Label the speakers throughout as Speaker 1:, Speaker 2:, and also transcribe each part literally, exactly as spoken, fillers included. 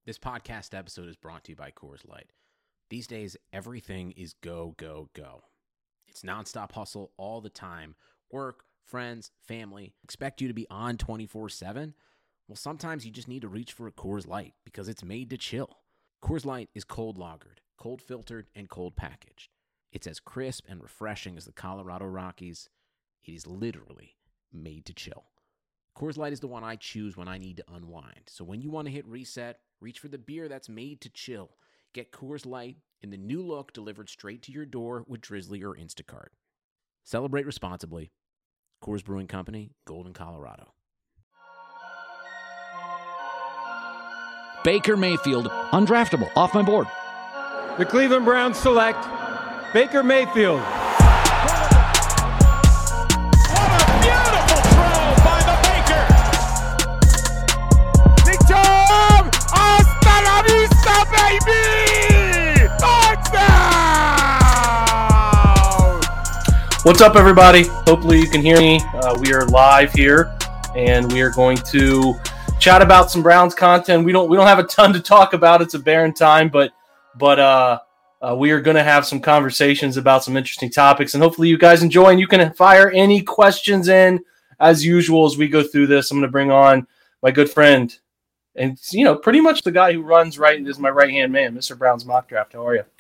Speaker 1: This podcast episode is brought to you by Coors Light. These days, everything is go, go, go. It's nonstop hustle all the time. Work, friends, family expect you to be on twenty-four seven. Well, sometimes you just need to reach for a Coors Light because it's made to chill. Coors Light is cold lagered, cold filtered, and cold packaged. It's as crisp and refreshing as the Colorado Rockies. It is literally made to chill. Coors Light is the one I choose when I need to unwind. So when you want to hit reset, reach for the beer that's made to chill. Get Coors Light in the new look delivered straight to your door with Drizzly or Instacart. Celebrate responsibly. Coors Brewing Company, Golden, Colorado.
Speaker 2: Baker Mayfield, undraftable, off my board.
Speaker 3: The Cleveland Browns select Baker Mayfield.
Speaker 4: Baby! Touchdown!
Speaker 5: What's up, everybody? Hopefully you can hear me. Uh, we are live here, and we are going to chat about some Browns content. We don't we don't have a ton to talk about. It's a barren time, but but uh, uh, we are going to have some conversations about some interesting topics, and hopefully you guys enjoy. And you can fire any questions in as usual as we go through this. I'm going to bring on my good friend. And, you know, pretty much the guy who runs right is my right-hand man, Mister Brown's Mock Draft. How are you?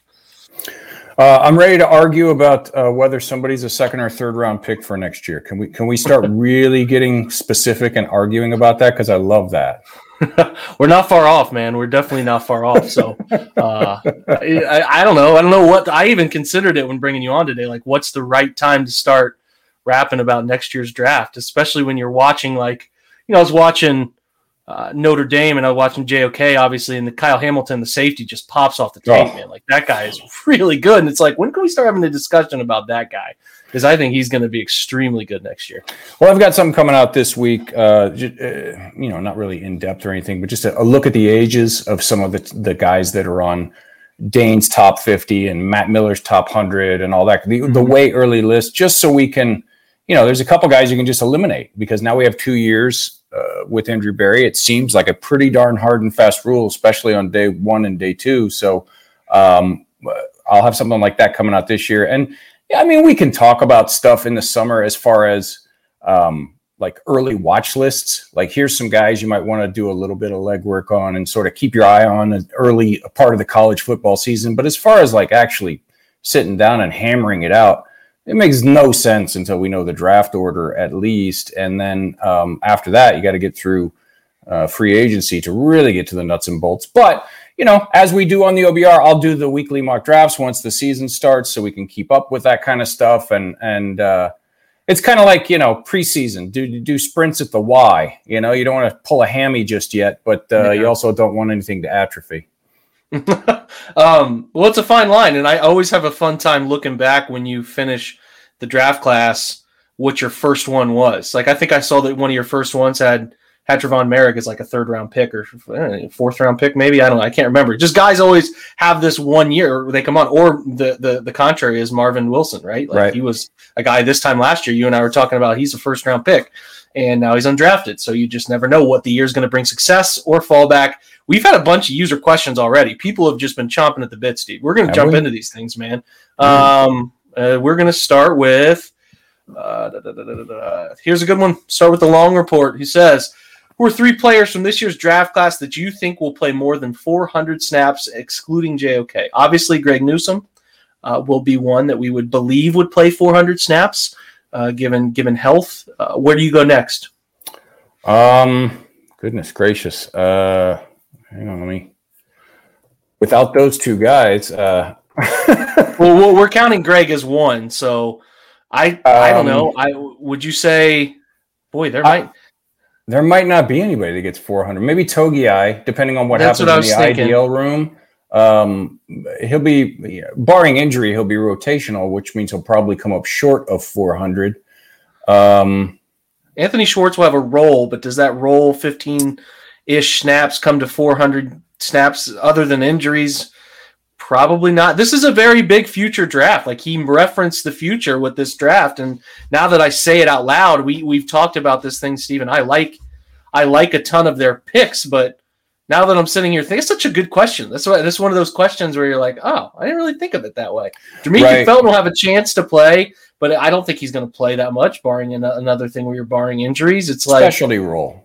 Speaker 6: Uh, I'm ready to argue about uh, whether somebody's a second or third round pick for next year. Can we can we start really getting specific and arguing about that? Because I love that.
Speaker 5: We're not far off, man. We're definitely not far off. So uh, I, I don't know. I don't know what I even considered it when bringing you on today. Like, what's the right time to start rapping about next year's draft, especially when you're watching, like, you know, I was watching Uh, Notre Dame, and I was watching J O K, obviously, and the Kyle Hamilton, the safety, just pops off the tape, oh. man. Like, that guy is really good. And it's like, when can we start having a discussion about that guy? Because I think he's going to be extremely good next year.
Speaker 6: Well, I've got something coming out this week, uh, just, uh, you know, not really in depth or anything, but just a, a look at the ages of some of the, the guys that are on Dane's top fifty and Matt Miller's top one hundred and all that. The, mm-hmm. the way early list, just so we can, you know, there's a couple guys you can just eliminate because now we have two years. Uh, with Andrew Berry, it seems like a pretty darn hard and fast rule, especially on day one and day two. So um, I'll have something like that coming out this year. And yeah, I mean, we can talk about stuff in the summer as far as um, like early watch lists. Like, here's some guys you might want to do a little bit of legwork on and sort of keep your eye on an early part of the college football season. But as far as like actually sitting down and hammering it out, it makes no sense until we know the draft order at least. And then um, after that, you got to get through uh, free agency to really get to the nuts and bolts. But, you know, as we do on the O B R, I'll do the weekly mock drafts once the season starts so we can keep up with that kind of stuff. And and uh, it's kind of like, you know, preseason. Do, do sprints at the Y. You know, you don't want to pull a hammy just yet, but uh, yeah. you also don't want anything to atrophy.
Speaker 5: um, well, it's a fine line, and I always have a fun time looking back when you finish the draft class, what your first one was. Like, I think I saw that one of your first ones had had Trevon Merrick as like a third round pick or know, fourth round pick, maybe. I don't know. I can't remember. Just guys always have this one year where they come on, or the the, the contrary is Marvin Wilson, right? Like right. He was a guy this time last year. You and I were talking about he's a first round pick, and now he's undrafted. So you just never know what the year is going to bring success or fallback. We've had a bunch of user questions already. People have just been chomping at the bit, Steve. We're going to jump we? into these things, man. Um, uh, we're going to start with uh, da, da, da, da, da. Here's a good one. Start with the long report. He says, who are three players from this year's draft class that you think will play more than four hundred snaps, excluding J O K? Obviously, Greg Newsome uh, will be one that we would believe would play four hundred snaps, uh, given given health. Uh, where do you go next?
Speaker 6: Um, goodness gracious. Uh, hang on, let me. Without those two guys, uh...
Speaker 5: well, we're counting Greg as one, so I I don't know. I would you say, boy, there might.
Speaker 6: I, There might not be anybody that gets four hundred. Maybe Togiai, depending on what
Speaker 5: That's
Speaker 6: happens
Speaker 5: what
Speaker 6: in the
Speaker 5: thinking.
Speaker 6: I D L room. Um, he'll be, barring injury, he'll be rotational, which means he'll probably come up short of four hundred. Um,
Speaker 5: Anthony Schwartz will have a role, but does that role fifteen-ish snaps come to four hundred snaps other than injuries? Probably not. This is a very big future draft. Like, he referenced the future with this draft, and now that I say it out loud, we we've talked about this thing, Steve, and I like I like a ton of their picks, but now that I'm sitting here thinking, it's such a good question. That's why this is one of those questions where you're like, oh, I didn't really think of it that way. Jameer
Speaker 6: Right.
Speaker 5: Felton will have a chance to play, but I don't think he's going to play that much, barring an- another thing where you're barring injuries. It's like
Speaker 6: Specialty role.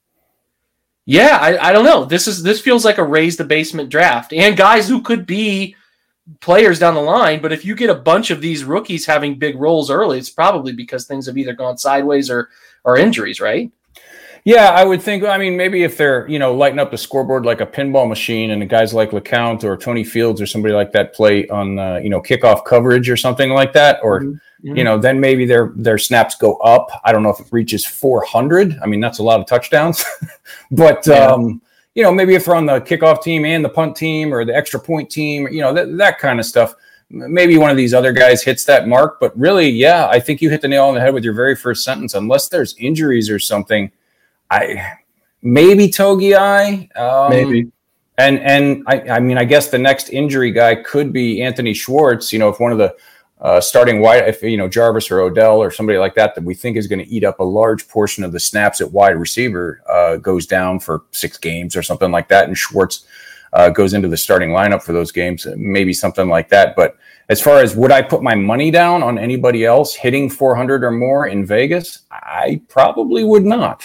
Speaker 5: Yeah, I, I don't know. This is this feels like a raise the basement draft, and guys who could be players down the line. But if you get a bunch of these rookies having big roles early, it's probably because things have either gone sideways or or injuries, right?
Speaker 6: Yeah, I would think. I mean, maybe if they're you know lighting up the scoreboard like a pinball machine, and the guys like LeCount or Tony Fields or somebody like that play on uh, you know kickoff coverage or something like that, or
Speaker 5: Mm-hmm.
Speaker 6: you know then maybe their their snaps go up. I don't know if it reaches four hundred. I mean, that's a lot of touchdowns, but
Speaker 5: Yeah.
Speaker 6: um, you know maybe if they're on the kickoff team and the punt team or the extra point team, you know that that kind of stuff. Maybe one of these other guys hits that mark, but really, yeah, I think you hit the nail on the head with your very first sentence. Unless there's injuries or something. I maybe Togiai, um,
Speaker 5: Maybe.
Speaker 6: and and I, I mean I guess the next injury guy could be Anthony Schwartz. You know, if one of the uh, starting wide, if you know Jarvis or Odell or somebody like that that we think is going to eat up a large portion of the snaps at wide receiver uh, goes down for six games or something like that, and Schwartz uh, goes into the starting lineup for those games, maybe something like that. But as far as would I put my money down on anybody else hitting four hundred or more in Vegas, I probably would not.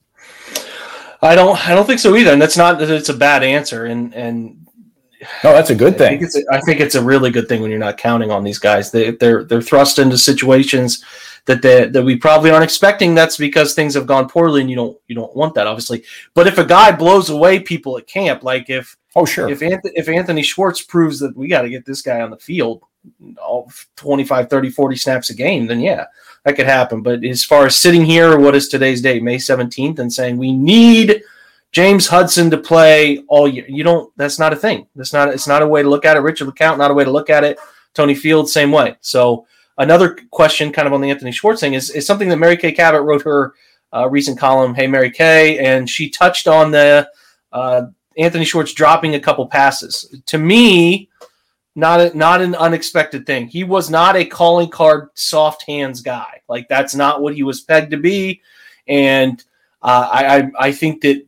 Speaker 5: I don't. I don't think so either, and that's not that it's a bad answer. And and
Speaker 6: No, that's a good
Speaker 5: I
Speaker 6: thing.
Speaker 5: think, it's a, I think it's a really good thing when you're not counting on these guys. They, they're they're thrust into situations that they, that we probably aren't expecting. That's because things have gone poorly, and you don't you don't want that, obviously. But if a guy blows away people at camp, like if
Speaker 6: Oh, sure.
Speaker 5: if Anthony, if Anthony Schwartz proves that we got to get this guy on the field all twenty-five, thirty, forty snaps a game, then yeah, that could happen. But as far as sitting here, what is today's date, May seventeenth, and saying we need James Hudson to play all year, you don't, that's not a thing. That's not, it's not a way to look at it. Richard LeCount, not a way to look at it. Tony Fields, same way. So another question kind of on the Anthony Schwartz thing is, is something that Mary Kay Cabot wrote her uh, recent column, Hey Mary Kay, and she touched on the uh, Anthony Schwartz dropping a couple passes. To me, not a, not an unexpected thing. He was not a calling card soft hands guy. Like that's not what he was pegged to be. And uh, I, I I think that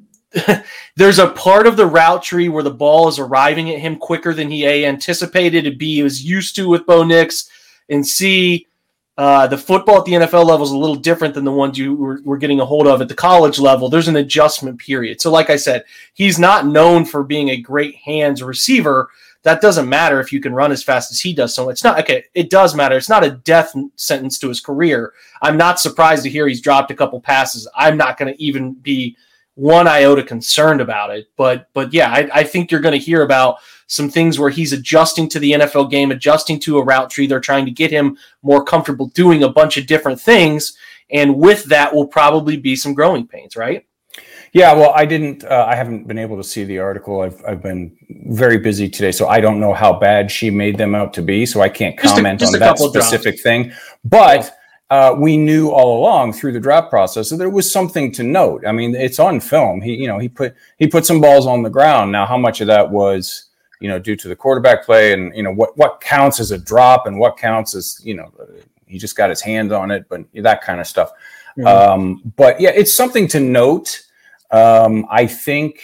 Speaker 5: there's a part of the route tree where the ball is arriving at him quicker than he A, anticipated, and B, was used to with Bo Nix, and C, uh, the football at the N F L level is a little different than the ones you were, were getting a hold of at the college level. There's an adjustment period. So like I said, he's not known for being a great hands receiver. That doesn't matter if you can run as fast as he does. So it's not, okay, it does matter. It's not a death sentence to his career. I'm not surprised to hear he's dropped a couple passes. I'm not going to even be one iota concerned about it. But but yeah, I, I think you're going to hear about some things where he's adjusting to the N F L game, adjusting to a route tree. They're trying to get him more comfortable doing a bunch of different things. And with that will probably be some growing pains, right?
Speaker 6: Yeah, well, I didn't. Uh, I haven't been able to see the article. I've I've been very busy today, so I don't know how bad she made them out to be. So I can't
Speaker 5: Just a-
Speaker 6: comment
Speaker 5: just
Speaker 6: on
Speaker 5: a
Speaker 6: that
Speaker 5: couple
Speaker 6: specific thing. But uh, we knew all along through the draft process that there was something to note. I mean, it's on film. He, you know, he put he put some balls on the ground. Now, how much of that was, you know, due to the quarterback play, and you know what what counts as a drop and what counts as, you know, he just got his hands on it, but that kind of stuff. Mm-hmm. Um, but yeah, it's something to note. Um, I think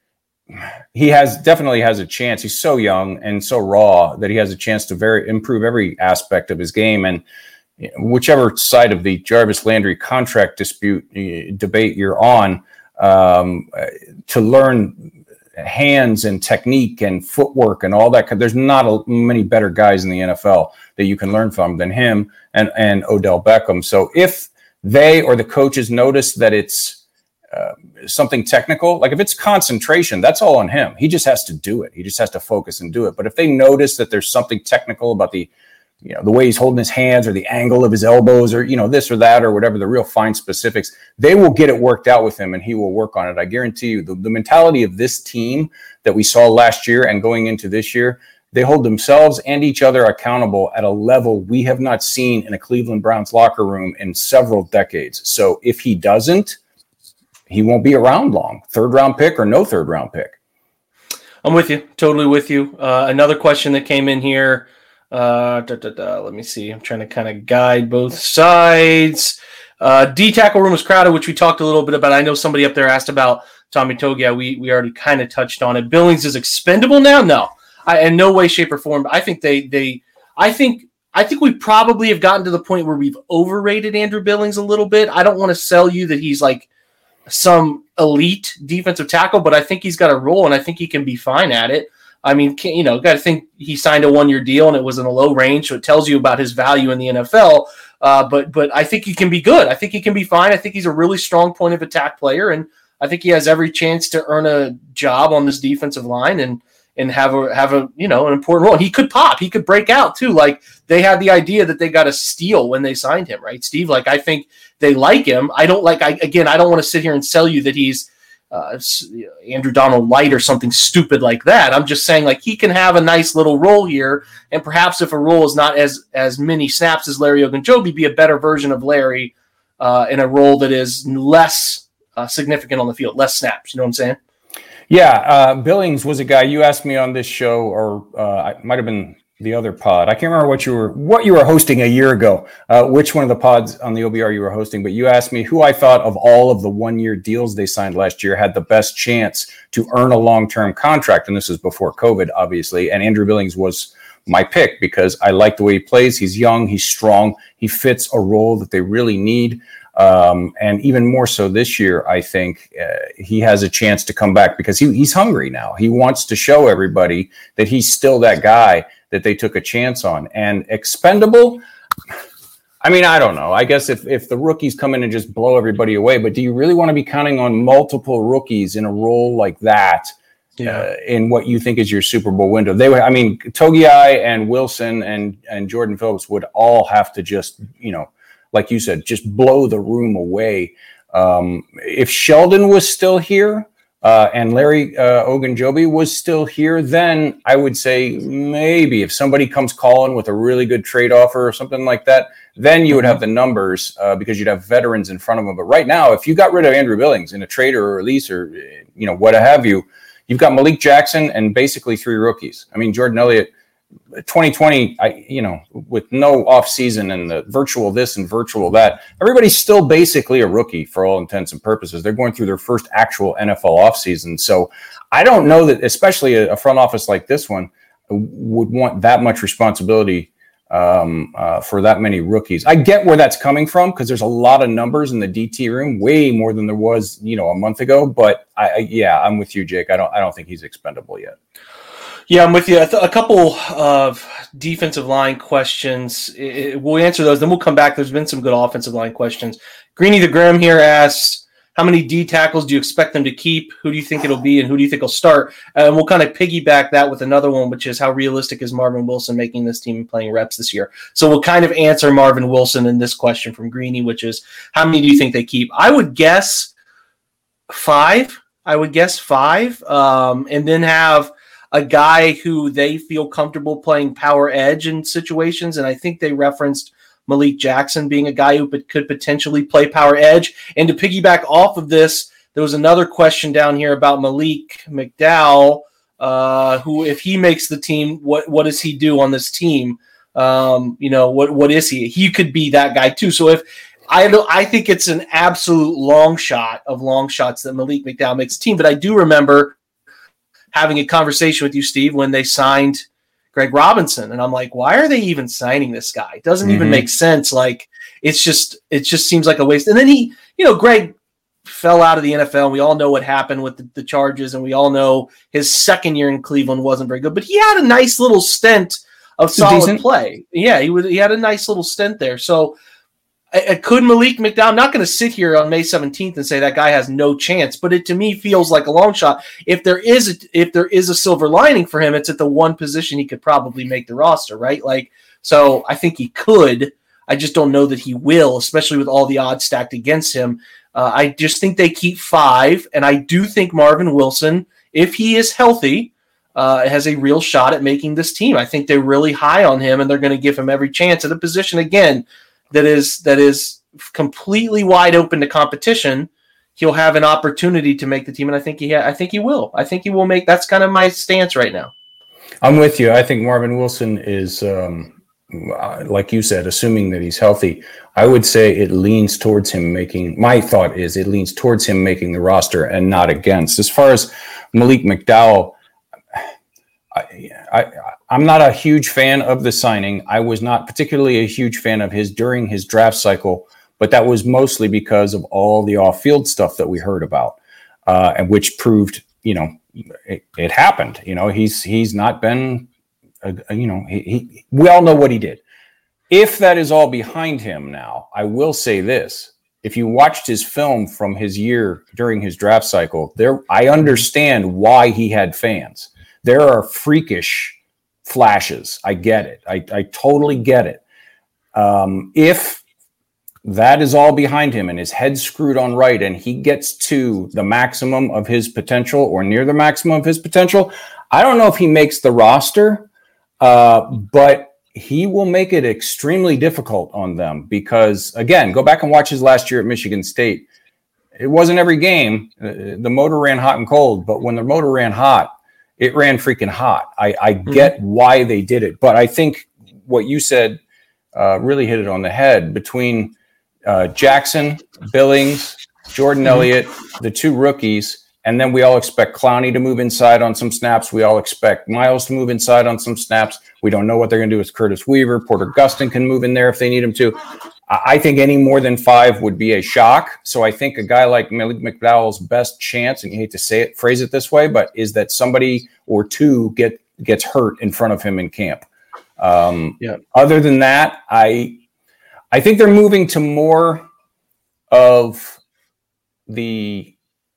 Speaker 6: he has definitely has a chance. He's so young and so raw that he has a chance to very improve every aspect of his game. And whichever side of the Jarvis Landry contract dispute uh, debate you're on, um, to learn hands and technique and footwork and all that, there's not a, many better guys in the N F L that you can learn from than him and, and Odell Beckham. So if they or the coaches notice that it's Uh, something technical, like if it's concentration, that's all on him. He just has to do it. He just has to focus and do it. But if they notice that there's something technical about the, you know, the way he's holding his hands or the angle of his elbows or, you know, this or that or whatever, the real fine specifics, they will get it worked out with him and he will work on it. I guarantee you the, the mentality of this team that we saw last year and going into this year, they hold themselves and each other accountable at a level we have not seen in a Cleveland Browns locker room in several decades. So if he doesn't, he won't be around long. Third round pick or no third round pick.
Speaker 5: I'm with you. Totally with you. Uh, another question that came in here. Uh, da, da, da, let me see. I'm trying to kind of guide both sides. Uh, D tackle room is crowded, which we talked a little bit about. I know somebody up there asked about Tommy Togiai, we we already kind of touched on it. Billings is expendable now? No, I, in no way, shape, or form. I think they they I think I think we probably have gotten to the point where we've overrated Andrew Billings a little bit. I don't want to sell you that he's like some elite defensive tackle, but I think he's got a role, and I think he can be fine at it. I mean, you know, got to think he signed a one-year deal, and it was in a low range, so it tells you about his value in the N F L. Uh, but but I think he can be good. I think he can be fine. I think he's a really strong point of attack player, and I think he has every chance to earn a job on this defensive line and and have a have a you know an important role. And he could pop. He could break out too. Like they had the idea that they got a steal when they signed him, right, Steve? Like I think they like him. I don't like. I again, I don't want to sit here and sell you that he's Uh, Andrew Donald Light or something stupid like that. I'm just saying, like, he can have a nice little role here, and perhaps if a role is not as as many snaps as Larry Ogunjobi, be a better version of Larry uh, in a role that is less uh, significant on the field, less snaps. You know what I'm saying?
Speaker 6: Yeah, uh, Billings was a guy you asked me on this show, or uh, it might have been the other pod. I can't remember what you were what you were hosting a year ago, uh, which one of the pods on the O B R you were hosting, but you asked me who I thought of all of the one-year deals they signed last year had the best chance to earn a long-term contract, and this is before COVID, obviously, and Andrew Billings was my pick because I like the way he plays. He's young, he's strong, he fits a role that they really need, um, and even more so this year, I think uh, he has a chance to come back because he, he's hungry now. He wants to show everybody that he's still that guy that they took a chance on. And expendable, I mean, I don't know. I guess if, if the rookies come in and just blow everybody away, but do you really want to be counting on multiple rookies in a role like that yeah. uh, in what you think is your Super Bowl window? They would, I mean, Togiai and Wilson and, and Jordan Phillips would all have to just, you know, like you said, just blow the room away. Um, if Sheldon was still here, Uh, and Larry uh, Ogunjobi was still here, then I would say maybe if somebody comes calling with a really good trade offer or something like that, then you would have the numbers uh, because you'd have veterans in front of them. But right now, if you got rid of Andrew Billings in a trade or a release or, you know, what have you, you've got Malik Jackson and basically three rookies. I mean, Jordan Elliott, twenty twenty, I, you know, with no off season and the virtual this and virtual that, everybody's still basically a rookie for all intents and purposes. They're going through their first actual N F L off season. So I don't know that, especially a, a front office like this one would want that much responsibility um, uh, for that many rookies. I get where that's coming from because there's a lot of numbers in the D T room, way more than there was, you know, a month ago. But I, I yeah, I'm with you, Jake. I don't, I don't think he's expendable yet.
Speaker 5: Yeah, I'm with you. A couple of defensive line questions. We'll answer those, then we'll come back. There's been some good offensive line questions. Greeny the Grim here asks, how many D tackles do you expect them to keep? Who do you think it'll be, and who do you think will start? And we'll kind of piggyback that with another one, which is how realistic is Marvin Wilson making this team and playing reps this year? So we'll kind of answer Marvin Wilson in this question from Greeny, which is, how many do you think they keep? I would guess five. I would guess five, um, and then have a guy who they feel comfortable playing power edge in situations. And I think they referenced Malik Jackson being a guy who could potentially play power edge. And to piggyback off of this, there was another question down here about Malik McDowell, uh, who, if he makes the team, what, what does he do on this team? Um, you know, what, what is he? He could be that guy too. So if I don't, I think it's an absolute long shot of long shots that Malik McDowell makes the team. But I do remember having a conversation with you, Steve, when they signed Greg Robinson. And I'm like, why are they even signing this guy? It doesn't mm-hmm. even make sense. Like, it's just, it just seems like a waste. And then he, you know, Greg fell out of the N F L. And we all know what happened with the, the Chargers. And we all know his second year in Cleveland wasn't very good, but he had a nice little stint of solid decent play. Yeah, he was, he had a nice little stint there. So I, I could Malik McDowell, I'm not going to sit here on May seventeenth and say that guy has no chance, but it to me feels like a long shot. If there is a, if there is a silver lining for him, it's at the one position he could probably make the roster, right? Like, so I think he could. I just don't know that he will, especially with all the odds stacked against him. Uh, I just think they keep five, and I do think Marvin Wilson, if he is healthy, uh, has a real shot at making this team. I think they're really high on him, and they're going to give him every chance at a position, again, that is that is completely wide open to competition. He'll have an opportunity to make the team, and I think he ha- I think he will. I think he will make. That's kind of my stance right now.
Speaker 6: I'm with you. I think Marvin Wilson is um, uh, like you said, assuming that he's healthy, I would say it leans towards him making, my thought is it leans towards him making the roster and not against. As far as Malik McDowell, I, I, I'm not a huge fan of the signing. I was not particularly a huge fan of his during his draft cycle, but that was mostly because of all the off-field stuff that we heard about, uh, and which proved, you know, it, it happened. You know, he's he's not been, uh, you know, he, he, we all know what he did. If that is all behind him now, I will say this. If you watched his film from his year during his draft cycle, there, I understand why he had fans. There are freakish flashes. I get it. I, I totally get it. Um, if that is all behind him and his head's screwed on right and he gets to the maximum of his potential or near the maximum of his potential, I don't know if he makes the roster, uh, but he will make it extremely difficult on them because, again, go back and watch his last year at Michigan State. It wasn't every game. Uh, the motor ran hot and cold, but when the motor ran hot, it ran freaking hot. I, I mm-hmm. get why they did it, but I think what you said uh, really hit it on the head. Between uh, Jackson, Billings, Jordan mm-hmm. Elliott, the two rookies, and then we all expect Clowney to move inside on some snaps. We all expect Miles to move inside on some snaps. We don't know what they're going to do with Curtis Weaver. Porter Gustin can move in there if they need him to. I think any more than five would be a shock. So I think a guy like Malik McDowell's best chance, and you hate to say it, phrase it this way, but is that somebody or two get gets hurt in front of him in camp. Um, yeah. Other than that, I I think they're moving to more of the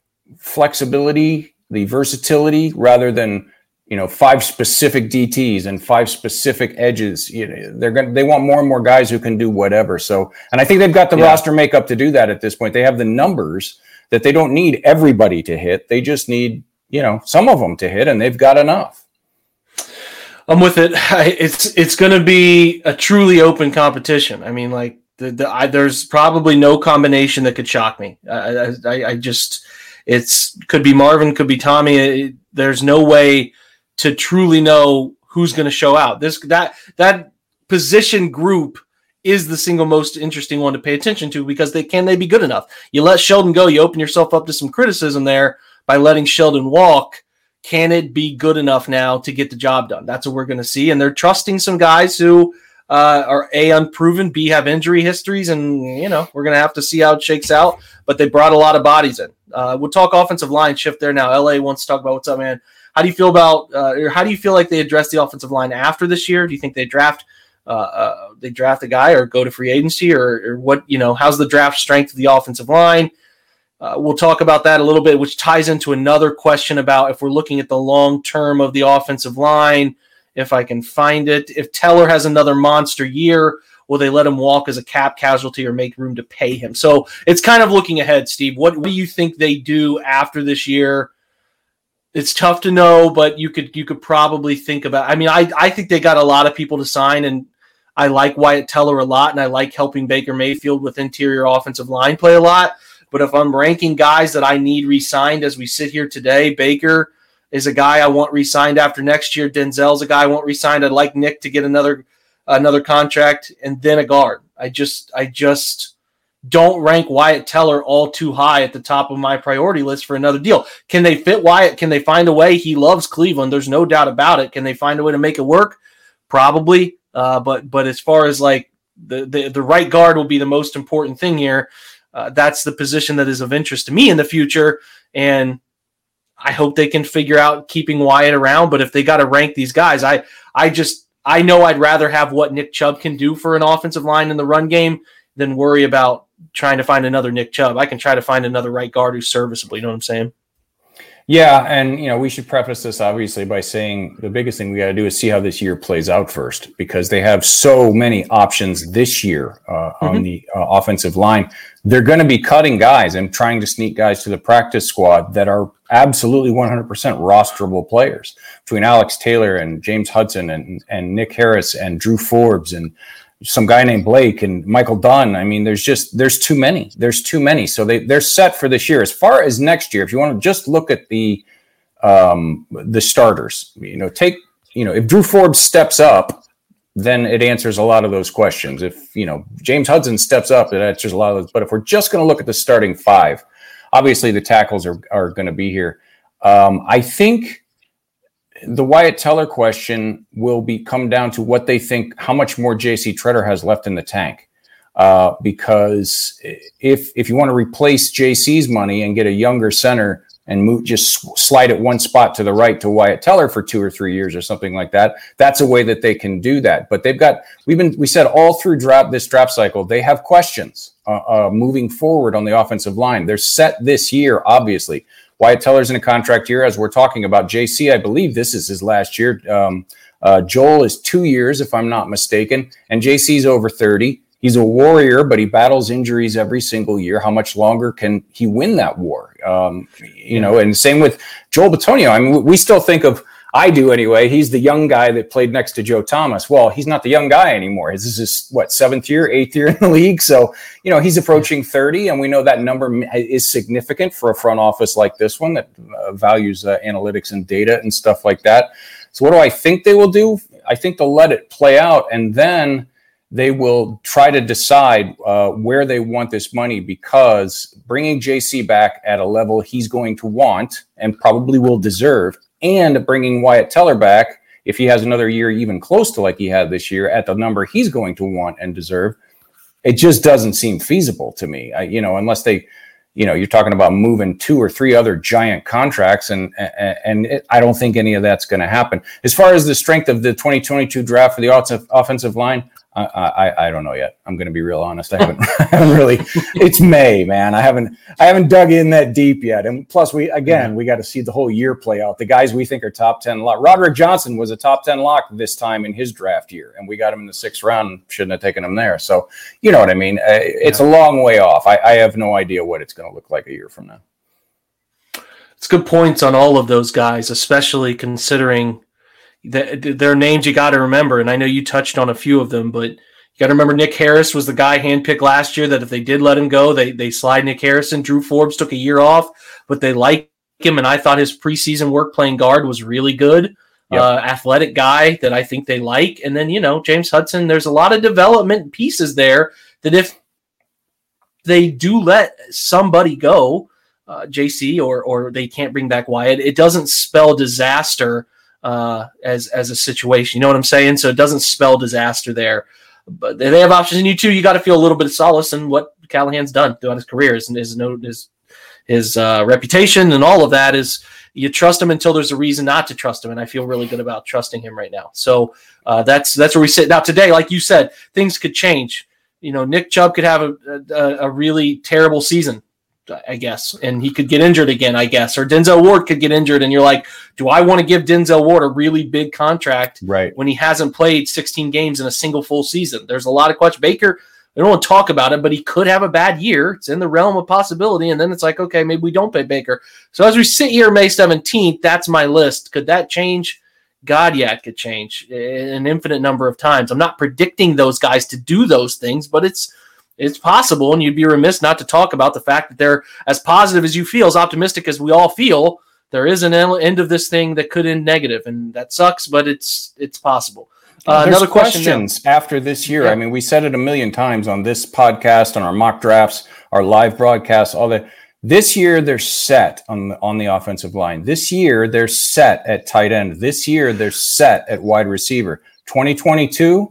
Speaker 6: flexibility, the versatility, rather than, you know, five specific D Ts and five specific edges. You know, they're going to, they want more and more guys who can do whatever. So, and I think they've got the yeah. roster makeup to do that at this point. They have the numbers that they don't need everybody to hit. They just need, you know, some of them to hit, and they've got enough.
Speaker 5: I'm with it. It's, it's going to be a truly open competition. I mean, like the, the I, there's probably no combination that could shock me. I, I, I just, it's could be Marvin, could be Tommy. It, there's no way to truly know who's going to show out. This that that position group is the single most interesting one to pay attention to because they can they be good enough? You let Sheldon go, you open yourself up to some criticism there by letting Sheldon walk. Can it be good enough now to get the job done? That's what we're going to see. And they're trusting some guys who uh, are A, unproven, B, have injury histories, and you know we're going to have to see how it shakes out. But they brought a lot of bodies in. Uh, we'll talk offensive line shift there now. L A wants to talk about what's up, man. How do you feel about, uh, or how do you feel like they address the offensive line after this year? Do you think they draft, uh, uh, they draft a guy or go to free agency, or, or what? You know, how's the draft strength of the offensive line? Uh, we'll talk about that a little bit, which ties into another question about if we're looking at the long term of the offensive line. If I can find it, if Teller has another monster year, will they let him walk as a cap casualty or make room to pay him? So it's kind of looking ahead, Steve. What, what do you think they do after this year? It's tough to know, but you could you could probably think about. I mean, I I think they got a lot of people to sign, and I like Wyatt Teller a lot, and I like helping Baker Mayfield with interior offensive line play a lot. But if I'm ranking guys that I need re-signed as we sit here today, Baker is a guy I want re-signed after next year. Denzel's a guy I want re-signed. I'd like Nick to get another another contract, and then a guard. I just I just. don't rank Wyatt Teller all too high at the top of my priority list for another deal. Can they fit Wyatt? Can they find a way? He loves Cleveland. There's no doubt about it. Can they find a way to make it work? Probably. Uh, but but as far as like the, the, the right guard will be the most important thing here. Uh, that's the position that is of interest to me in the future. And I hope they can figure out keeping Wyatt around. But if they got to rank these guys, I I just I know I'd rather have what Nick Chubb can do for an offensive line in the run game than worry about trying to find another Nick Chubb. I can try to find another right guard who's serviceable. You know what I'm saying?
Speaker 6: Yeah. And, you know, we should preface this obviously by saying the biggest thing we got to do is see how this year plays out first, because they have so many options this year uh, mm-hmm. on the uh, offensive line. They're going to be cutting guys and trying to sneak guys to the practice squad that are absolutely one hundred percent rosterable players, between Alex Taylor and James Hudson and, and Nick Harris and Drew Forbes and some guy named Blake and Michael Dunn. I mean, there's just, there's too many, there's too many. So they, they're set for this year. As far as next year, if you want to just look at the, um, the starters, you know, take, you know, if Drew Forbes steps up then it answers a lot of those questions. If, you know, James Hudson steps up, it answers a lot of those. But if we're just going to look at the starting five, obviously the tackles are, are going to be here. Um, I think the Wyatt Teller question will be come down to what they think, how much more J C Tretter has left in the tank. Uh, because if if you want to replace J C's money and get a younger center and move, just slide it one spot to the right to Wyatt Teller for two or three years or something like that, that's a way that they can do that. But they've got, we've been, we said all through draft, this draft cycle, they have questions uh, uh, moving forward on the offensive line. They're set this year, obviously. Wyatt Teller's in a contract year, as we're talking about. J C, I believe this is his last year. Um, uh, Joel is two years, if I'm not mistaken, and J C's over thirty. He's a warrior, but he battles injuries every single year. How much longer can he win that war? Um, you know, and same with Joel Bitonio. I mean, we still think of, I do anyway, he's the young guy that played next to Joe Thomas. Well, he's not the young guy anymore. This is his, what, seventh year, eighth year in the league. So, you know, he's approaching thirty, and we know that number is significant for a front office like this one that uh, values uh, analytics and data and stuff like that. So what do I think they will do? I think they'll let it play out, and then they will try to decide uh, where they want this money, because bringing J C back at a level he's going to want and probably will deserve, and bringing Wyatt Teller back, if he has another year even close to like he had this year, at the number he's going to want and deserve, it just doesn't seem feasible to me. I, you know, unless they, you know, you're talking about moving two or three other giant contracts, and and, and it, I don't think any of that's going to happen. As far as the strength of the twenty twenty-two draft for the offensive, offensive line, I, I I don't know yet. I'm going to be real honest. I haven't, I haven't really. It's May, man. I haven't I haven't dug in that deep yet. And plus, we again mm-hmm. we got to see the whole year play out. The guys we think are top ten lock. Roderick Johnson was a top ten lock this time in his draft year, and we got him in the sixth round. Shouldn't have taken him there. So you know what I mean. Uh, it's yeah. a long way off. I, I have no idea what it's going to look like a year from now.
Speaker 5: It's good points on all of those guys, especially considering their names you got to remember, and I know you touched on a few of them, but you got to remember Nick Harris was the guy handpicked last year that if they did let him go, they they slide Nick Harrison. Drew Forbes took a year off, but they like him, and I thought his preseason work playing guard was really good. Yep. Uh, athletic guy that I think they like. And then, you know, James Hudson, there's a lot of development pieces there that if they do let somebody go, uh, J C, or or they can't bring back Wyatt, it doesn't spell disaster Uh, as as a situation, you know what I'm saying? So it doesn't spell disaster there, but they have options in you too. You got to feel a little bit of solace in what Callahan's done throughout his career, his his his, his uh, reputation and all of that. Is you trust him until there's a reason not to trust him, and I feel really good about trusting him right now. So uh, that's that's where we sit now. Today, like you said, things could change. You know, Nick Chubb could have a a, a really terrible season, I guess, and he could get injured again, I guess, or Denzel Ward could get injured, and you're like, do I want to give Denzel Ward a really big contract
Speaker 6: right
Speaker 5: when he hasn't played sixteen games in a single full season? There's a lot of questions. Baker, I don't want to talk about it, but he could have a bad year. It's in the realm of possibility, and then it's like, okay, maybe we don't pay Baker. So as we sit here May seventeenth, that's my list. Could that change? God, yeah, it could change an infinite number of times. I'm not predicting those guys to do those things, but it's It's possible, and you'd be remiss not to talk about the fact that they're as positive as you feel, as optimistic as we all feel. There is an end of this thing that could end negative, and that sucks, but it's it's possible.
Speaker 6: Uh, another questions question after this year. Yeah. I mean, we said it a million times on this podcast, on our mock drafts, our live broadcasts, all that. This year, they're set on the, on the offensive line. This year, they're set at tight end. This year, they're set at wide receiver. twenty twenty-two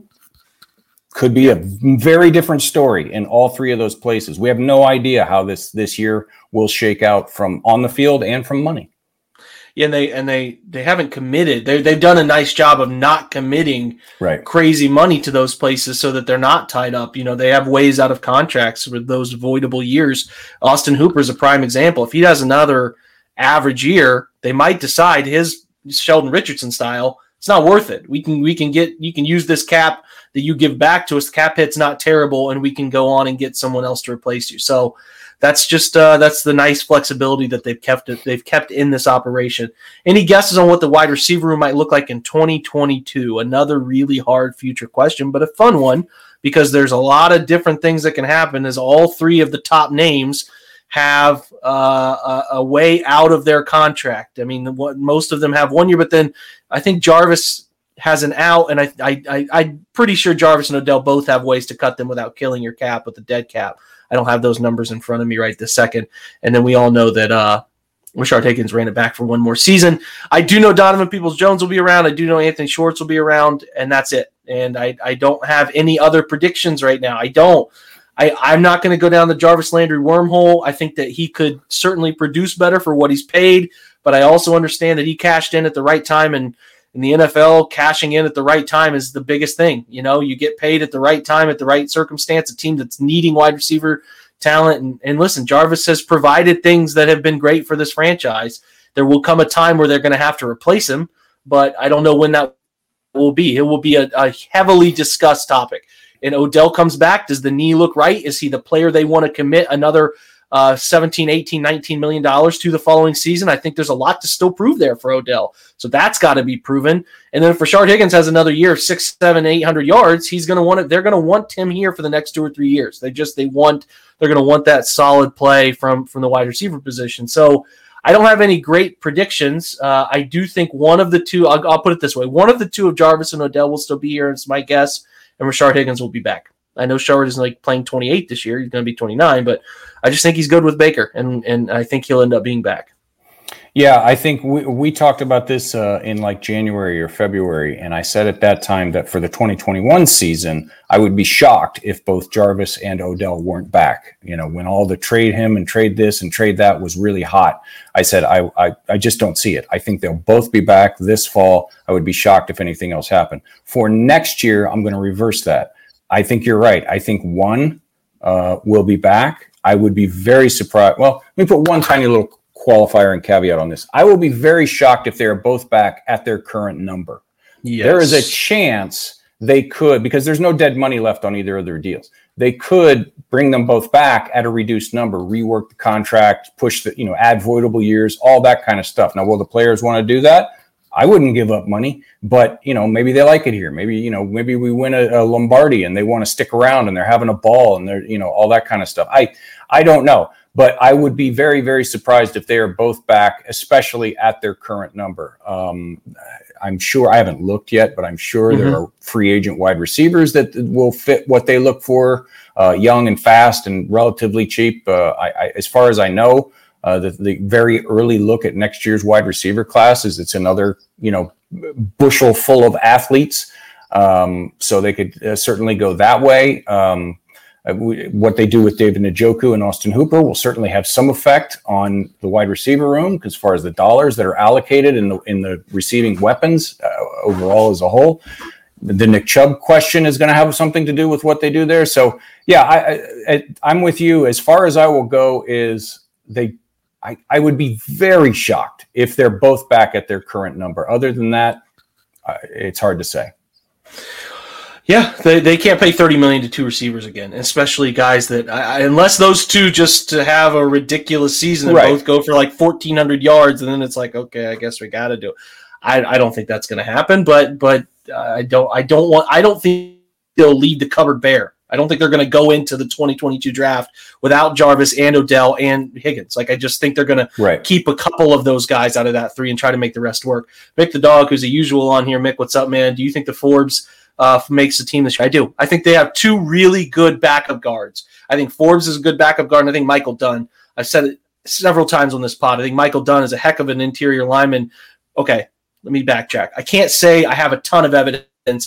Speaker 6: could be a very different story in all three of those places. We have no idea how this this year will shake out from on the field and from money.
Speaker 5: Yeah, and they and they they haven't committed. They they've done a nice job of not committing
Speaker 6: right.
Speaker 5: crazy money to those places so that they're not tied up. You know, they have ways out of contracts with those avoidable years. Austin Hooper is a prime example. If he has another average year, they might decide his Sheldon Richardson style, it's not worth it. We can we can get you can use this cap that you give back to us. The cap hit's not terrible, and we can go on and get someone else to replace you. So that's just uh, that's the nice flexibility that they've kept they've kept in this operation. Any guesses on what the wide receiver room might look like in twenty twenty-two? Another really hard future question, but a fun one because there's a lot of different things that can happen. As all three of the top names have uh, a, a way out of their contract. I mean, what, most of them have one year, but then I think Jarvis has an out, and I, I, I, I'm pretty sure Jarvis and Odell both have ways to cut them without killing your cap with a dead cap. I don't have those numbers in front of me right this second. And then we all know that uh, Rashard Higgins ran it back for one more season. I do know Donovan Peoples-Jones will be around. I do know Anthony Schwartz will be around, and that's it. And I, I don't have any other predictions right now. I don't. I, I'm not going to go down the Jarvis Landry wormhole. I think that he could certainly produce better for what he's paid, but I also understand that he cashed in at the right time, and in the N F L, cashing in at the right time is the biggest thing. You know, you get paid at the right time, at the right circumstance, a team that's needing wide receiver talent. And, and listen, Jarvis has provided things that have been great for this franchise. There will come a time where they're going to have to replace him, but I don't know when that will be. It will be a, a heavily discussed topic. And Odell comes back. Does the knee look right? Is he the player they want to commit another Uh, seventeen, eighteen, nineteen million dollars to the following season? I think there's a lot to still prove there for Odell. So that's got to be proven. And then if Rashard Higgins has another year of six, seven, eight hundred yards, he's going to want it. They're going to want him here for the next two or three years. They just, they want, they're going to want that solid play from, from the wide receiver position. So I don't have any great predictions. Uh, I do think one of the two, I'll, I'll put it this way. One of the two of Jarvis and Odell will still be here. It's my guess. And Rashard Higgins will be back. I know Shard is like playing twenty-eight this year. He's going to be twenty-nine, but I just think he's good with Baker, and and I think he'll end up being back.
Speaker 6: Yeah, I think we, we talked about this uh, in like January or February, and I said at that time that for the twenty twenty-one season, I would be shocked if both Jarvis and Odell weren't back. You know, when all the trade him and trade this and trade that was really hot, I said I, I I just don't see it. I think they'll both be back this fall. I would be shocked if anything else happened. For next year, I'm going to reverse that. I think you're right. I think one uh, will be back. I would be very surprised. Well, let me put one tiny little qualifier and caveat on this. I will be very shocked if they are both back at their current number. Yes. There is a chance they could, because there's no dead money left on either of their deals. They could bring them both back at a reduced number, rework the contract, push the, you know, add voidable years, all that kind of stuff. Now, will the players want to do that? I wouldn't give up money, but, you know, maybe they like it here. Maybe, you know, maybe we win a, a Lombardi and they want to stick around and they're having a ball and they're, you know, all that kind of stuff. I, I don't know, but I would be very, very surprised if they are both back, especially at their current number. Um, I'm sure, I haven't looked yet, but I'm sure mm-hmm. there are free agent wide receivers that will fit what they look for, uh, young and fast and relatively cheap. Uh, I, I, as far as I know, Uh, the, the very early look at next year's wide receiver class is it's another, you know, bushel full of athletes. Um, so they could uh, certainly go that way. Um, uh, we, what they do with David Njoku and Austin Hooper will certainly have some effect on the wide receiver room, because as far as the dollars that are allocated in the, in the receiving weapons uh, overall as a whole. The Nick Chubb question is going to have something to do with what they do there. So, yeah, I, I, I'm with you. As far as I will go is they I, I would be very shocked if they're both back at their current number. Other than that, uh, it's hard to say.
Speaker 5: Yeah, they, they can't pay thirty million dollars to two receivers again, especially guys that, I, unless those two just have a ridiculous season and right. both go for like fourteen hundred yards, and then it's like, okay, I guess we got to do it. I, I don't think that's going to happen, but but uh, I don't I don't want I don't think they'll leave the cupboard bare. I don't think they're going to go into the twenty twenty-two draft without Jarvis and Odell and Higgins. Like, I just think they're going
Speaker 6: right.
Speaker 5: to keep a couple of those guys out of that three and try to make the rest work. Mick the Dog, who's a usual on here. Mick, what's up, man? Do you think the Forbes uh, makes the team this year? I do. I think they have two really good backup guards. I think Forbes is a good backup guard, and I think Michael Dunn. I've said it several times on this pod. I think Michael Dunn is a heck of an interior lineman. Okay, let me backtrack. I can't say I have a ton of evidence.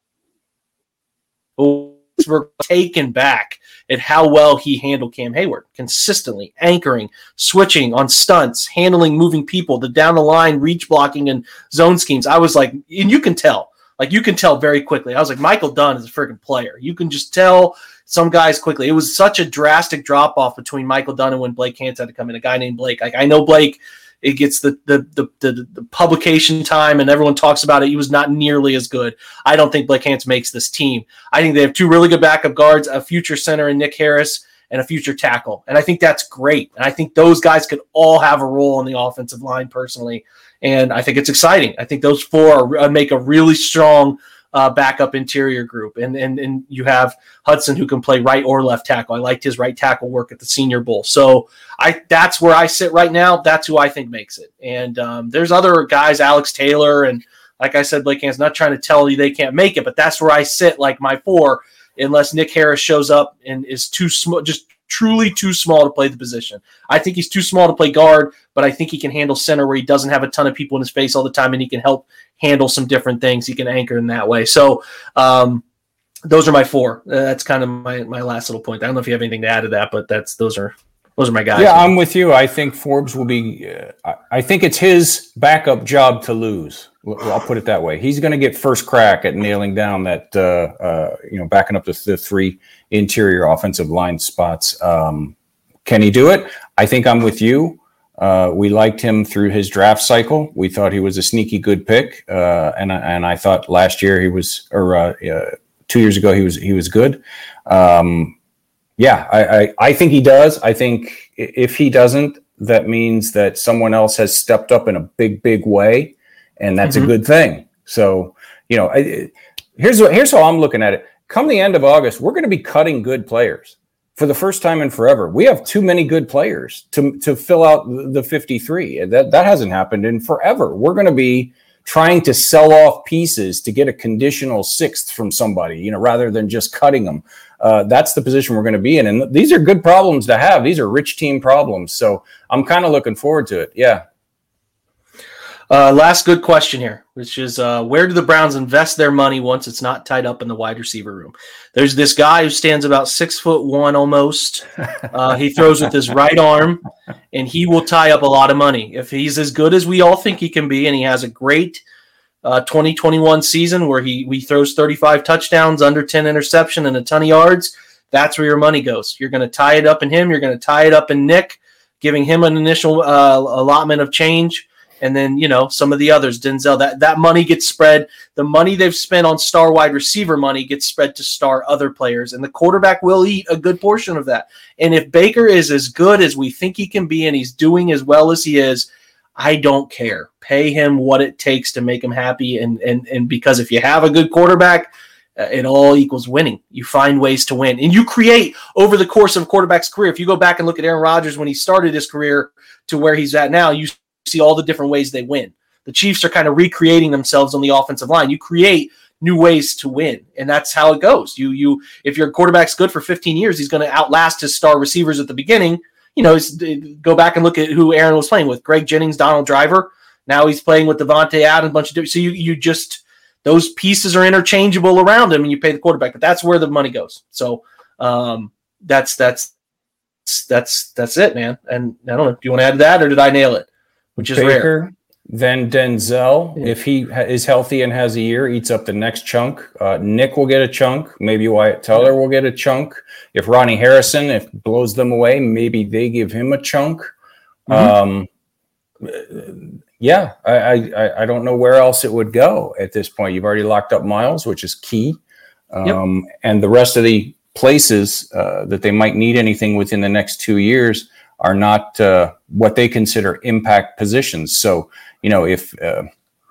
Speaker 5: We're taken back at how well he handled Cam Hayward, consistently anchoring, switching on stunts, handling moving people, the down the line reach blocking and zone schemes. I was like, and you can tell, like you can tell very quickly. I was like, Michael Dunn is a freaking player. You can just tell some guys quickly. It was such a drastic drop off between Michael Dunn and when Blake Hance had to come in. A guy named Blake. Like, I know Blake. It gets the, the the the the publication time and everyone talks about it. He was not nearly as good. I don't think Blake Hance makes this team. I think they have two really good backup guards, a future center in Nick Harris, and a future tackle. And I think that's great. And I think those guys could all have a role on the offensive line personally. And I think it's exciting. I think those four are, make a really strong uh, backup interior group. And, and, and you have Hudson, who can play right or left tackle. I liked his right tackle work at the Senior Bowl. So I that's where I sit right now. That's who I think makes it. And um, there's other guys, Alex Taylor, and Like I said, Blake Han's not trying to tell you they can't make it, but that's where I sit like my four, unless Nick Harris shows up and is too small, just truly too small to play the position. I think he's too small to play guard, but I think he can handle center where he doesn't have a ton of people in his face all the time, and he can help handle some different things. He can anchor in that way. So um, those are my four. Uh, that's kind of my, my last little point. I don't know if you have anything to add to that, but that's those are those are my guys.
Speaker 6: Yeah, I'm with you. I think Forbes will be uh, – I think it's his backup job to lose. I'll put it that way. He's going to get first crack at nailing down that, uh, uh, you know, backing up the, the three interior offensive line spots. Um, can he do it? I think I'm with you. Uh, we liked him through his draft cycle. We thought he was a sneaky good pick, uh, and and I thought last year he was, or uh, uh, two years ago he was he was good. Um, yeah, I, I I think he does. I think if he doesn't, that means that someone else has stepped up in a big big way. And that's mm-hmm. a good thing. So, you know, I, here's what, here's how I'm looking at it. Come the end of August, we're going to be cutting good players for the first time in forever. We have too many good players to to fill out the fifty-three. That that hasn't happened in forever. We're going to be trying to sell off pieces to get a conditional sixth from somebody, you know, rather than just cutting them. Uh, that's the position we're going to be in. And these are good problems to have. These are rich team problems. So I'm kind of looking forward to it. Yeah.
Speaker 5: Uh, last good question here, which is uh, where do the Browns invest their money once it's not tied up in the wide receiver room? There's this guy who stands about six foot one almost. Uh, he throws with his right arm, and he will tie up a lot of money. If he's as good as we all think he can be, and he has a great uh, twenty twenty-one season where he, he throws thirty-five touchdowns, under ten interception, and a ton of yards, that's where your money goes. You're going to tie it up in him. You're going to tie it up in Nick, giving him an initial uh, allotment of change. And then, you know, some of the others, Denzel, that, that money gets spread. The money they've spent on star wide receiver money gets spread to star other players. And the quarterback will eat a good portion of that. And if Baker is as good as we think he can be and he's doing as well as he is, I don't care. Pay him what it takes to make him happy. And, and, and because if you have a good quarterback, uh, it all equals winning. You find ways to win. And you create over the course of a quarterback's career. If you go back and look at Aaron Rodgers when he started his career to where he's at now, you see all the different ways they win. The Chiefs are kind of recreating themselves on the offensive line. You create new ways to win, and that's how it goes. You, you, if your quarterback's good for fifteen years, he's going to outlast his star receivers at the beginning. You know, go back and look at who Aaron was playing with: Greg Jennings, Donald Driver. Now he's playing with Devontae Adams, a bunch of different. So you, you just those pieces are interchangeable around him, and you pay the quarterback. But that's where the money goes. So um, that's that's that's that's it, man. And I don't know. Do you want to add to that, or did I nail it? Which is
Speaker 6: Baker,
Speaker 5: rare.
Speaker 6: Then Denzel, yeah. If he ha- is healthy and has a year, eats up the next chunk. Uh, Nick will get a chunk. Maybe Wyatt Teller will get a chunk. If Ronnie Harrison, if blows them away, maybe they give him a chunk. Mm-hmm. Um, yeah, I, I I don't know where else it would go at this point. You've already locked up Miles, which is key, um, yep. and the rest of the places uh, that they might need anything within the next two years are not uh, what they consider impact positions. So, you know, if, uh,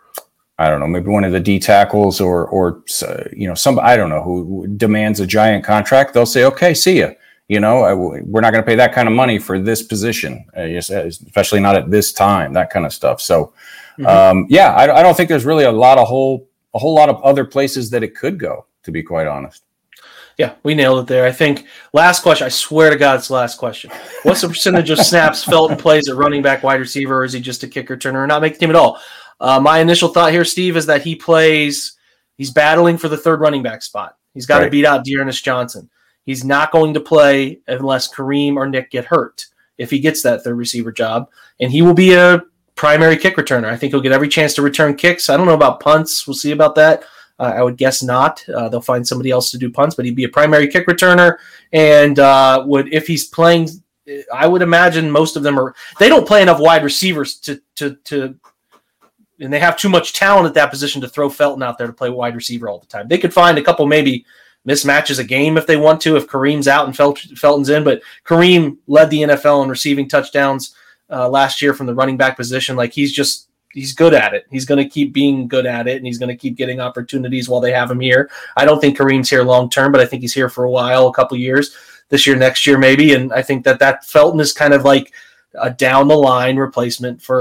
Speaker 6: I don't know, maybe one of the D tackles or, or uh, you know, some, I don't know, who demands a giant contract, they'll say, okay, see ya. You know, I, we're not going to pay that kind of money for this position, uh, especially not at this time, that kind of stuff. So, mm-hmm. um, yeah, I, I don't think there's really a lot of whole, a whole lot of other places that it could go, to be quite honest.
Speaker 5: Yeah, we nailed it there. I think last question. I swear to God, it's the last question. What's the percentage of snaps Felton plays at running back, wide receiver, or is he just a kick returner or not make the team at all? Uh, my initial thought here, Steve, is that he plays. He's battling for the third running back spot. He's got right. to beat out Dearness Johnson. He's not going to play unless Kareem or Nick get hurt. If he gets that third receiver job, and he will be a primary kick returner. I think he'll get every chance to return kicks. I don't know about punts. We'll see about that. Uh, I would guess not. Uh, they'll find somebody else to do punts, but he'd be a primary kick returner. And uh, would if he's playing, I would imagine most of them are. They don't play enough wide receivers to to to, and they have too much talent at that position to throw Felton out there to play wide receiver all the time. They could find a couple maybe mismatches a game if they want to, if Kareem's out and Fel- Felton's in. But Kareem led the N F L in receiving touchdowns uh, last year from the running back position. Like he's just. He's good at it. He's going to keep being good at it, and he's going to keep getting opportunities while they have him here. I don't think Kareem's here long term, but I think he's here for a while, a couple years, this year, next year maybe. And I think that that Felton is kind of like a down the line replacement for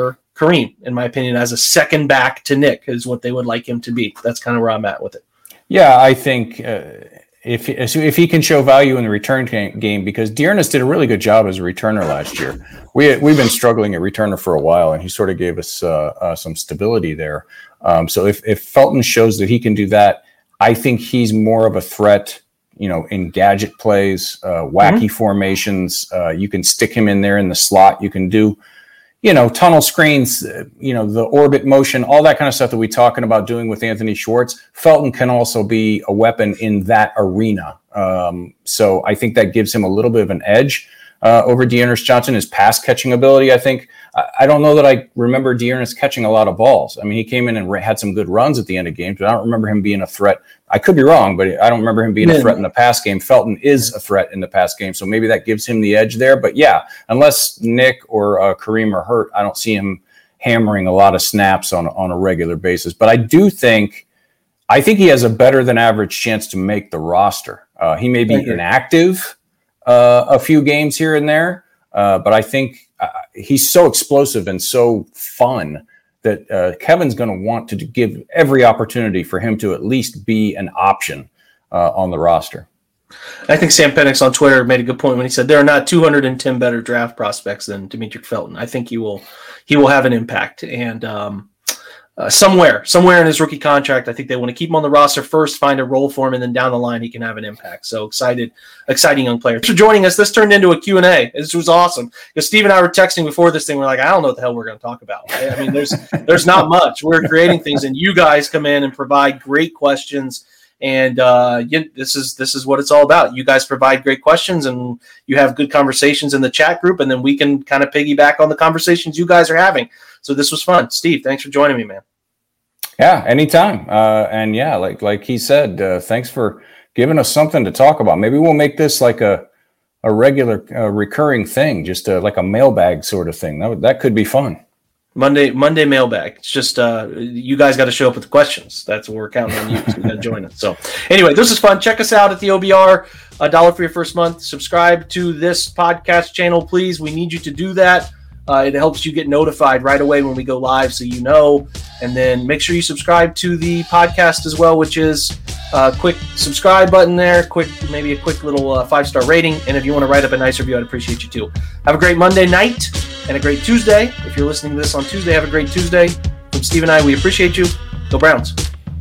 Speaker 5: Kareem, in my opinion, as a second back to Nick is what they would like him to be. That's kind of where I'm at with it.
Speaker 6: Yeah, I think uh, if if he can show value in the return game, because Dearness did a really good job as a returner last year. We we've been struggling at returner for a while, and he sort of gave us uh, uh, some stability there. Um, so if if Felton shows that he can do that, I think he's more of a threat. You know, in gadget plays, uh, wacky mm-hmm. formations, uh, you can stick him in there in the slot. You can do, you know, tunnel screens, uh, you know, the orbit motion, all that kind of stuff that we're talking about doing with Anthony Schwartz. Felton can also be a weapon in that arena. Um, so I think that gives him a little bit of an edge uh, over Dearness Johnson. His pass catching ability, I think. I, I don't know that I remember Dearness catching a lot of balls. I mean, he came in and had some good runs at the end of games, but I don't remember him being a threat. I could be wrong, but I don't remember him being a threat in the pass game. Felton is a threat in the pass game, so maybe that gives him the edge there. But yeah, unless Nick or uh, Kareem are hurt, I don't see him hammering a lot of snaps on, on a regular basis. But I do think, I think he has a better than average chance to make the roster. Uh, he may be inactive uh, a few games here and there, uh, but I think uh, he's so explosive and so fun that uh, Kevin's going to want to give every opportunity for him to at least be an option uh, on the roster.
Speaker 5: I think Sam Penix on Twitter made a good point when he said there are not two hundred ten better draft prospects than Demetric Felton. I think he will he will have an impact. And um, uh, somewhere, somewhere in his rookie contract, I think they want to keep him on the roster first, find a role for him, and then down the line he can have an impact. So excited, exciting young player. Thanks for joining us. This turned into a Q and A. This was awesome. Because Steve and I were texting before this thing. We're like, I don't know what the hell we're going to talk about. Right? I mean, there's there's not much. We're creating things, and you guys come in and provide great questions. And uh, you, this is this is what it's all about. You guys provide great questions, and you have good conversations in the chat group, and then we can kind of piggyback on the conversations you guys are having. So this was fun. Steve, thanks for joining me, man.
Speaker 6: Yeah, anytime. Uh, and yeah, like like he said, uh, thanks for giving us something to talk about. Maybe we'll make this like a a regular uh, recurring thing, just a, like a mailbag sort of thing. That would, that could be fun.
Speaker 5: Monday, Monday mailbag. It's just uh, you guys got to show up with the questions. That's what we're counting on you to join us. So, anyway, this is fun. Check us out at the O B R. A dollar for your first month. Subscribe to this podcast channel, please. We need you to do that. Uh, it helps you get notified right away when we go live, so you know. And then make sure you subscribe to the podcast as well, which is a quick subscribe button there. Quick, maybe a quick little uh, five star rating. And if you want to write up a nice review, I'd appreciate you too. Have a great Monday night. And a great Tuesday. If you're listening to this on Tuesday, have a great Tuesday. From Steve and I, we appreciate you. Go Browns.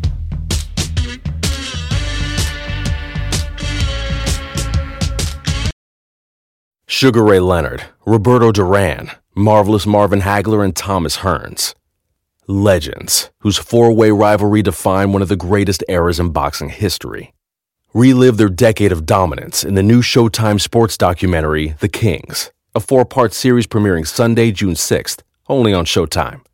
Speaker 4: Sugar Ray Leonard, Roberto Duran, Marvelous Marvin Hagler, and Thomas Hearns. Legends, whose four-way rivalry defined one of the greatest eras in boxing history. Relive their decade of dominance in the new Showtime sports documentary, The Kings. A four-part series premiering Sunday, June sixth, only on Showtime.